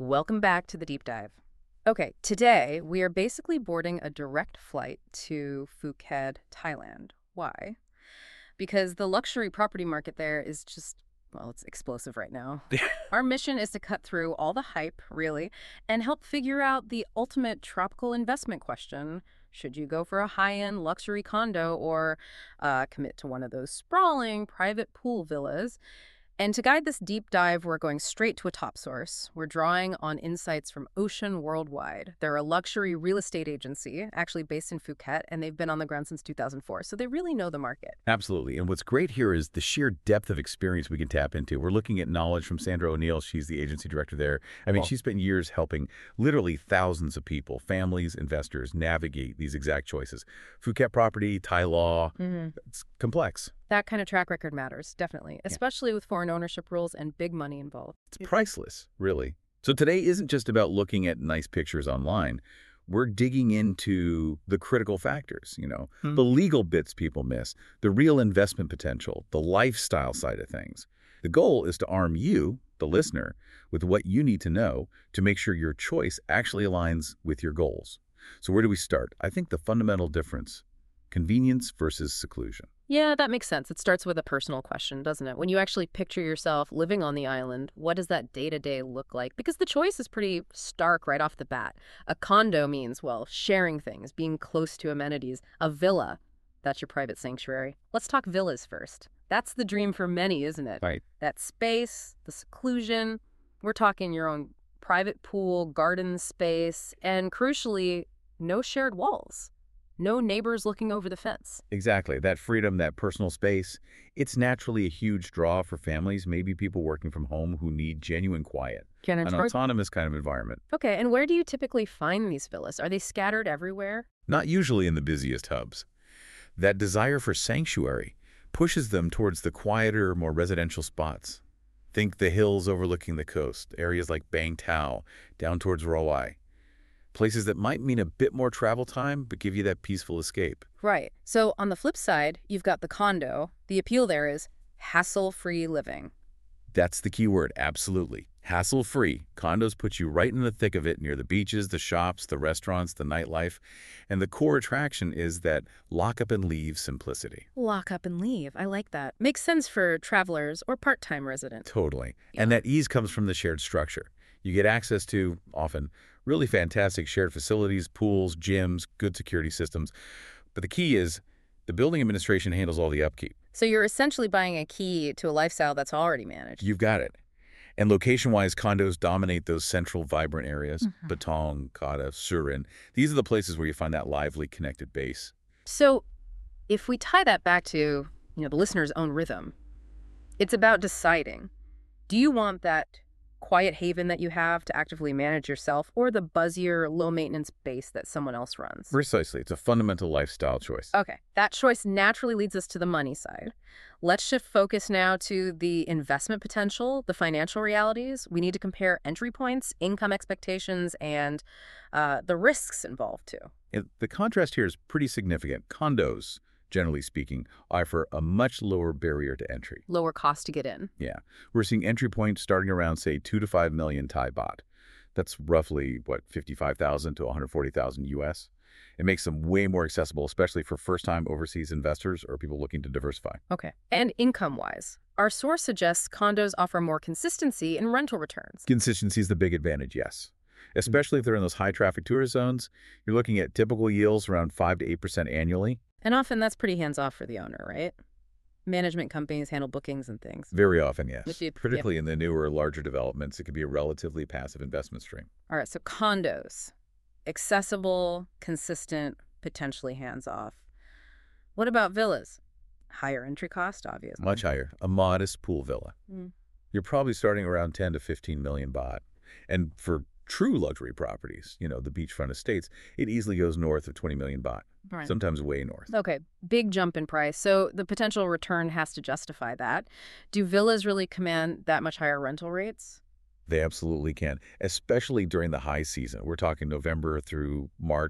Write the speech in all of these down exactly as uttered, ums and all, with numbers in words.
Welcome back to the deep dive. Okay, today we are basically boarding a direct flight to Phuket, Thailand. Why? Because the luxury property market there is just, well, it's explosive right now. Our mission is to cut through all the hype, really, and help figure out the ultimate tropical investment question. Should you go for a high-end luxury condo or uh, commit to one of those sprawling private pool villas? And to guide this deep dive, we're going straight to a top source. We're drawing on insights from Ocean Worldwide. They're a luxury real estate agency, actually based in Phuket, and they've been on the ground since two thousand four, so they really know the market. Absolutely. And what's great here is the sheer depth of experience we can tap into. We're looking at knowledge from Sandra O'Neill. She's the agency director there. I mean, Well- she spent years helping literally thousands of people, families, investors, navigate these exact choices. Phuket property, Thai law, Mm-hmm. it's complex. That kind of track record matters, definitely, especially with foreign ownership rules and big money involved. It's priceless, really. So today isn't just about looking at nice pictures online. We're digging into the critical factors, you know, Hmm. the legal bits people miss, the real investment potential, the lifestyle side of things. The goal is to arm you, the listener, with what you need to know to make sure your choice actually aligns with your goals. So where do we start? I think the fundamental difference, convenience versus seclusion. Yeah, that makes sense. It starts with a personal question, doesn't it? When you actually picture yourself living on the island, what does that day-to-day look like? Because the choice is pretty stark right off the bat. A condo means, well, sharing things, being close to amenities. A villa, that's your private sanctuary. Let's talk villas first. That's the dream for many, isn't it? Right. That space, the seclusion. We're talking your own private pool, garden space, and crucially, no shared walls. No neighbors looking over the fence. Exactly. That freedom, that personal space, it's naturally a huge draw for families, maybe people working from home who need genuine quiet, Can I an charge- autonomous kind of environment. Okay, and where do you typically find these villas? Are they scattered everywhere? Not usually in the busiest hubs. That desire for sanctuary pushes them towards the quieter, more residential spots. Think the hills overlooking the coast, areas like Bang Tao, down towards Rawai. Places that might mean a bit more travel time, but give you that peaceful escape. Right. So on the flip side, you've got the condo. The appeal there is hassle-free living. That's the key word, absolutely. Hassle-free. Condos put you right in the thick of it, near the beaches, the shops, the restaurants, the nightlife. And the core attraction is that lock-up-and-leave simplicity. Lock up and leave. I like that. Makes sense for travelers or part-time residents. Totally. And that ease comes from the shared structure. You get access to, often, really fantastic shared facilities, pools, gyms, good security systems. But the key is the building administration handles all the upkeep. So you're essentially buying a key to a lifestyle that's already managed. You've got it. And location-wise, condos dominate those central, vibrant areas. Mhm. Patong, Kata, Surin. These are the places where you find that lively, connected base. So if we tie that back to, you know, the listener's own rhythm, it's about deciding, do you want that quiet haven that you have to actively manage yourself or the buzzier, low-maintenance base that someone else runs? Precisely. It's a fundamental lifestyle choice. Okay, that choice naturally leads us to the money side. Let's shift focus now to the investment potential, the financial realities. We need to compare entry points, income expectations, and uh, the risks involved too. And the contrast here is pretty significant. Condos, generally speaking, offer a much lower barrier to entry. Lower cost to get in. Yeah. We're seeing entry points starting around, say, two to five million Thai baht. That's roughly, what, fifty-five thousand to one hundred forty thousand U S. It makes them way more accessible, especially for first-time overseas investors or people looking to diversify. Okay. And income-wise, our source suggests condos offer more consistency in rental returns. Consistency is the big advantage, yes. Especially if they're in those high-traffic tourist zones, you're looking at typical yields around five to eight percent annually. And often that's pretty hands-off for the owner, right? Management companies handle bookings and things. Very often, yes. Which you- Particularly in the newer, larger developments, it can be a relatively passive investment stream. All right, so condos. Accessible, consistent, potentially hands-off. What about villas? Higher entry cost, obviously. Much higher. A modest pool villa. Mm. You're probably starting around ten to fifteen million baht. And for true luxury properties, you know, the beachfront estates, it easily goes north of twenty million baht, Right. sometimes way north. Okay, big jump in price. So the potential return has to justify that. Do villas really command that much higher rental rates? They absolutely can, especially during the high season. We're talking November through March,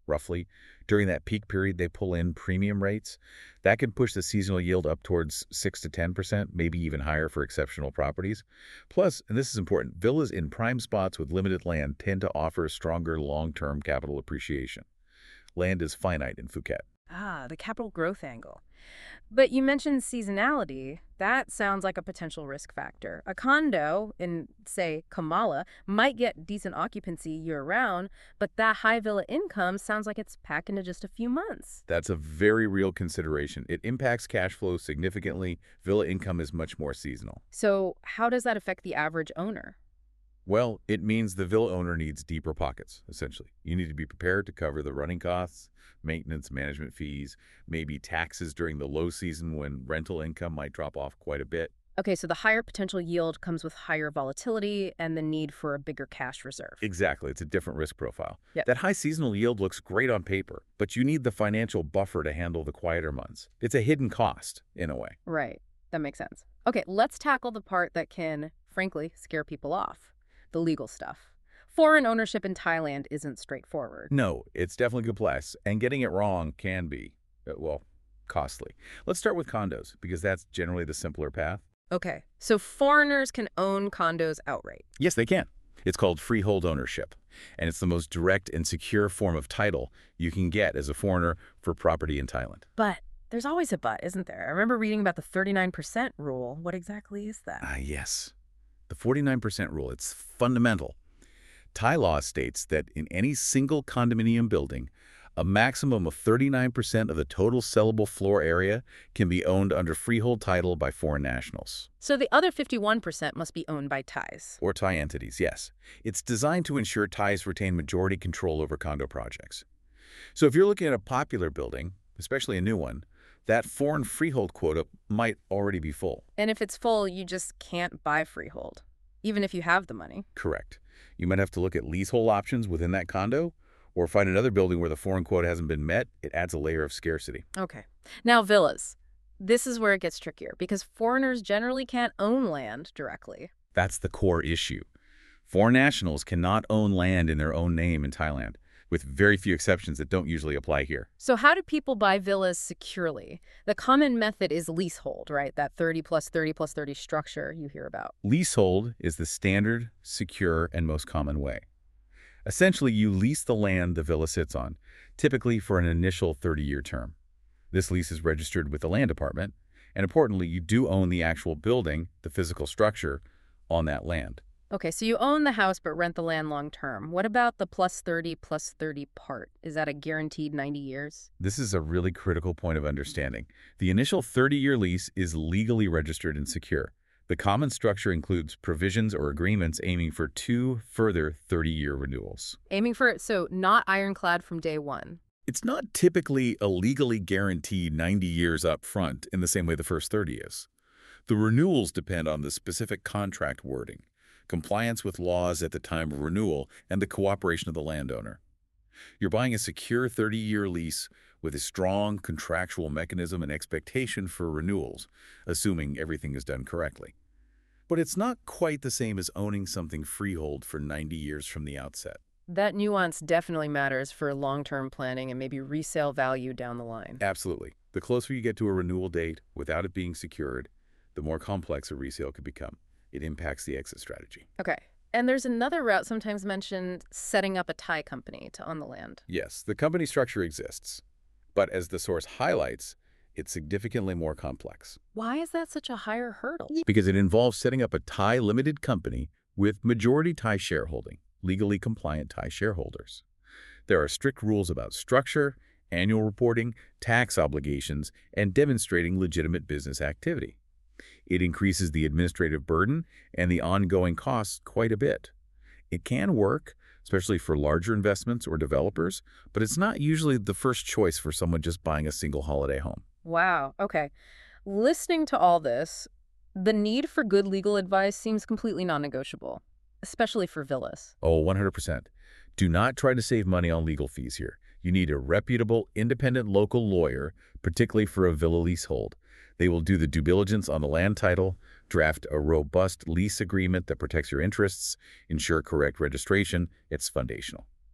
roughly. During that peak period, they pull in premium rates. That can push the seasonal yield up towards six to ten percent, maybe even higher for exceptional properties. Plus, and this is important, villas in prime spots with limited land tend to offer stronger long-term capital appreciation. Land is finite in Phuket. Ah, the capital growth angle. But you mentioned seasonality. That sounds like a potential risk factor. A condo in, say, Kamala might get decent occupancy year-round, but that high villa income sounds like it's packed into just a few months. That's a very real consideration. It impacts cash flow significantly. Villa income is much more seasonal. So how does that affect the average owner? Well, it means the villa owner needs deeper pockets, essentially. You need to be prepared to cover the running costs, maintenance, management fees, maybe taxes during the low season when rental income might drop off quite a bit. Okay, so the higher potential yield comes with higher volatility and the need for a bigger cash reserve. Exactly. It's a different risk profile. Yep. That high seasonal yield looks great on paper, but you need the financial buffer to handle the quieter months. It's a hidden cost, in a way. Right. That makes sense. Okay, let's tackle the part that can, frankly, scare people off. The legal stuff. Foreign ownership in Thailand isn't straightforward. No, it's definitely complex, and getting it wrong can be, uh, well, costly. Let's start with condos, because that's generally the simpler path. Okay, so foreigners can own condos outright. Yes, they can. It's called freehold ownership, and it's the most direct and secure form of title you can get as a foreigner for property in Thailand. But there's always a but, isn't there? I remember reading about the thirty-nine percent rule. What exactly is that? Ah, yes. The forty-nine percent rule, it's fundamental. Thai law states that in any single condominium building, a maximum of thirty-nine percent of the total sellable floor area can be owned under freehold title by foreign nationals. So the other fifty-one percent must be owned by Thais. Or Thai entities, yes. It's designed to ensure Thais retain majority control over condo projects. So if you're looking at a popular building, especially a new one, that foreign freehold quota might already be full. And if it's full, you just can't buy freehold, even if you have the money. Correct. You might have to look at leasehold options within that condo, or find another building where the foreign quota hasn't been met. It adds a layer of scarcity. Okay. Now, villas. This is where it gets trickier, because foreigners generally can't own land directly. That's the core issue. Foreign nationals cannot own land in their own name in Thailand, with very few exceptions that don't usually apply here. So how do people buy villas securely? The common method is leasehold, right? That thirty plus thirty plus thirty structure you hear about. Leasehold is the standard, secure, and most common way. Essentially, you lease the land the villa sits on, typically for an initial thirty-year term. This lease is registered with the land department, and importantly, you do own the actual building, the physical structure, on that land. Okay, so you own the house but rent the land long term. What about the plus thirty plus thirty part? Is that a guaranteed ninety years? This is a really critical point of understanding. The initial thirty-year lease is legally registered and secure. The common structure includes provisions or agreements aiming for two further thirty-year renewals. Aiming for it, so not ironclad from day one. It's not typically a legally guaranteed ninety years up front in the same way the first thirty is. The renewals depend on the specific contract wording, compliance with laws at the time of renewal, and the cooperation of the landowner. You're buying a secure thirty-year lease with a strong contractual mechanism and expectation for renewals, assuming everything is done correctly. But it's not quite the same as owning something freehold for ninety years from the outset. That nuance definitely matters for long-term planning and maybe resale value down the line. Absolutely. The closer you get to a renewal date without it being secured, the more complex a resale could become. It impacts the exit strategy. Okay. And there's another route sometimes mentioned, setting up a Thai company to own the land. Yes, the company structure exists. But as the source highlights, it's significantly more complex. Why is that such a higher hurdle? Because it involves setting up a Thai limited company with majority Thai shareholding, legally compliant Thai shareholders. There are strict rules about structure, annual reporting, tax obligations, and demonstrating legitimate business activity. It increases the administrative burden and the ongoing costs quite a bit. It can work, especially for larger investments or developers, but it's not usually the first choice for someone just buying a single holiday home. Wow. Okay. Listening to all this, the need for good legal advice seems completely non-negotiable, especially for villas. Oh, one hundred percent. Do not try to save money on legal fees here. You need a reputable, independent local lawyer, particularly for a villa leasehold. They will do the due diligence on the land title, draft a robust lease agreement that protects your interests, ensure correct registration. It's foundational.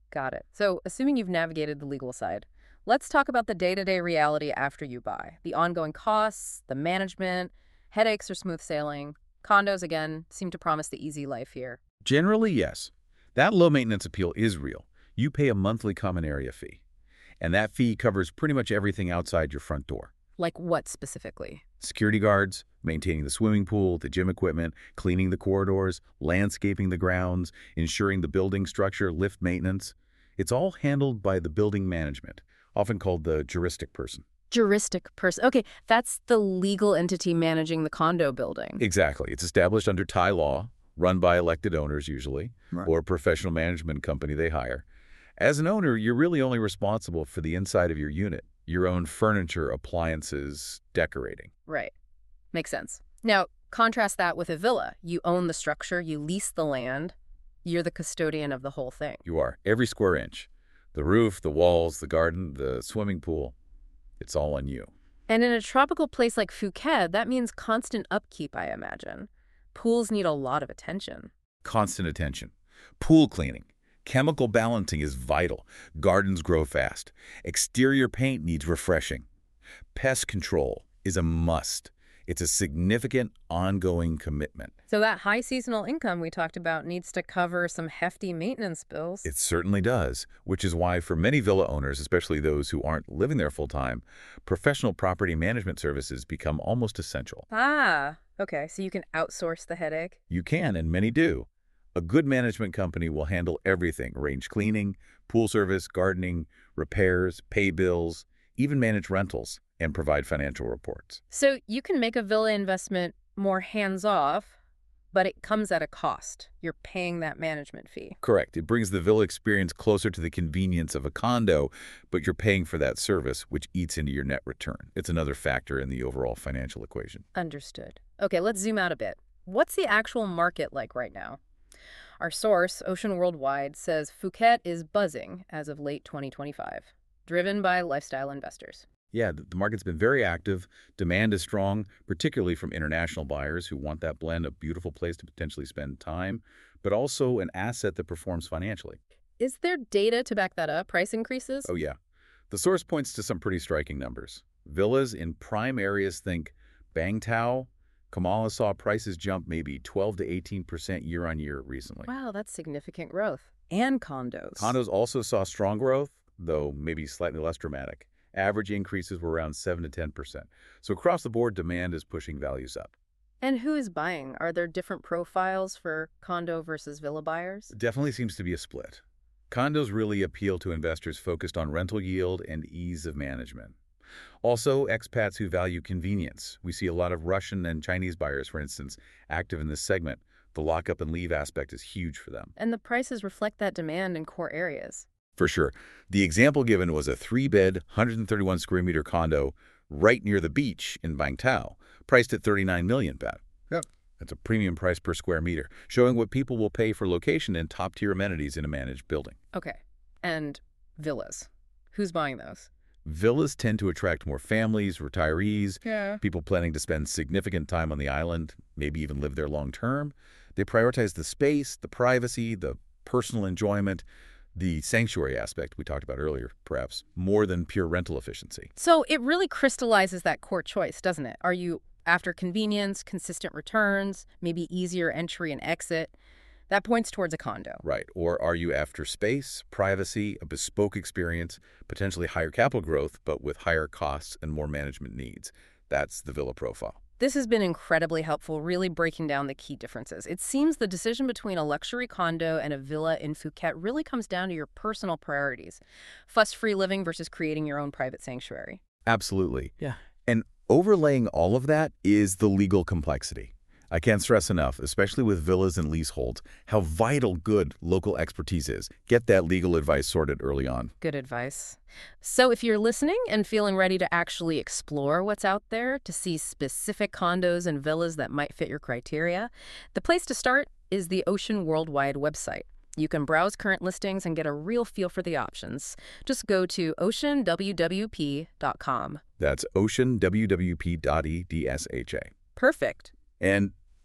Got it. So, assuming you've navigated the legal side, let's talk about the day-to-day reality after you buy. The ongoing costs, the management, headaches or smooth sailing. Condos, again, seem to promise the easy life here. Generally, yes. That low-maintenance appeal is real. You pay a monthly common area fee, and that fee covers pretty much everything outside your front door. Like what specifically? Security guards, maintaining the swimming pool, the gym equipment, cleaning the corridors, landscaping the grounds, ensuring the building structure, lift maintenance. It's all handled by the building management, often called the juristic person. Juristic person. Okay, that's the legal entity managing the condo building. Exactly. It's established under Thai law, run by elected owners usually, Right. or a professional management company they hire. As an owner, you're really only responsible for the inside of your unit, your own furniture, appliances, decorating. Right. Makes sense. Now, contrast that with a villa. You own the structure, you lease the land, you're the custodian of the whole thing. You are. Every square inch. The roof, the walls, the garden, the swimming pool. It's all on you. And in a tropical place like Phuket, that means constant upkeep, I imagine. Pools need a lot of attention. Constant attention. Pool cleaning. Chemical balancing is vital. Gardens grow fast. Exterior paint needs refreshing. Pest control is a must. It's a significant, ongoing commitment. So that high seasonal income we talked about needs to cover some hefty maintenance bills. It certainly does, which is why for many villa owners, especially those who aren't living there full-time, professional property management services become almost essential. Ah, okay. So you can outsource the headache. You can, and many do. A good management company will handle everything: range cleaning, pool service, gardening, repairs, pay bills, even manage rentals and provide financial reports. So you can make a villa investment more hands-off, but it comes at a cost. You're paying that management fee. Correct. It brings the villa experience closer to the convenience of a condo, but you're paying for that service, which eats into your net return. It's another factor in the overall financial equation. Understood. Okay, let's zoom out a bit. What's the actual market like right now? Our source, Ocean Worldwide, says Phuket is buzzing as of late twenty twenty-five, driven by lifestyle investors. Yeah, the the market's been very active. Demand is strong, particularly from international buyers who want that blend of beautiful place to potentially spend time, but also an asset that performs financially. Is there data to back that up? Price increases? Oh, yeah. The source points to some pretty striking numbers. Villas in prime areas, think Bang Tao, Kamala, saw prices jump maybe twelve to eighteen percent year on year recently. Wow, that's significant growth. And condos. Condos also saw strong growth, though maybe slightly less dramatic. Average increases were around seven to ten percent. So across the board, demand is pushing values up. And who is buying? Are there different profiles for condo versus villa buyers? Definitely seems to be a split. Condos really appeal to investors focused on rental yield and ease of management. Also, expats who value convenience. We see a lot of Russian and Chinese buyers, for instance, active in this segment. The lockup and leave aspect is huge for them. And the prices reflect that demand in core areas. For sure. The example given was a three-bed, one hundred thirty-one square meter condo right near the beach in Bang Tao, priced at thirty-nine million baht. Yep. That's a premium price per square meter, showing what people will pay for location and top-tier amenities in a managed building. Okay. And villas. Who's buying those? Villas tend to attract more families, retirees, Yeah. people planning to spend significant time on the island, maybe even live there long term. They prioritize the space, the privacy, the personal enjoyment, the sanctuary aspect we talked about earlier, perhaps, more than pure rental efficiency. So it really crystallizes that core choice, doesn't it? Are you after convenience, consistent returns, maybe easier entry and exit? That points towards a condo. Right. Or are you after space, privacy, a bespoke experience, potentially higher capital growth, but with higher costs and more management needs? That's the villa profile. This has been incredibly helpful, really breaking down the key differences. It seems the decision between a luxury condo and a villa in Phuket really comes down to your personal priorities. Fuss-free living versus creating your own private sanctuary. Absolutely. Yeah. And overlaying all of that is the legal complexity. I can't stress enough, especially with villas and leaseholds, how vital good local expertise is. Get that legal advice sorted early on. Good advice. So if you're listening and feeling ready to actually explore what's out there, to see specific condos and villas that might fit your criteria, the place to start is the Ocean Worldwide website. You can browse current listings and get a real feel for the options. Just go to ocean w w p dot com. That's ocean w w p dot e d s h a. Perfect. And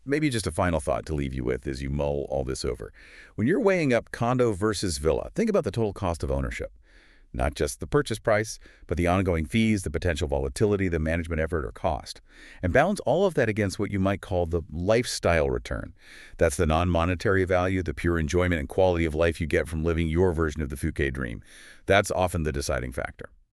Maybe just a final thought to leave you with as you mull all this over. When you're weighing up condo versus villa, think about the total cost of ownership. Not just the purchase price, but the ongoing fees, the potential volatility, the management effort or cost. And balance all of that against what you might call the lifestyle return. That's the non-monetary value, the pure enjoyment and quality of life you get from living your version of the Phuket dream. That's often the deciding factor.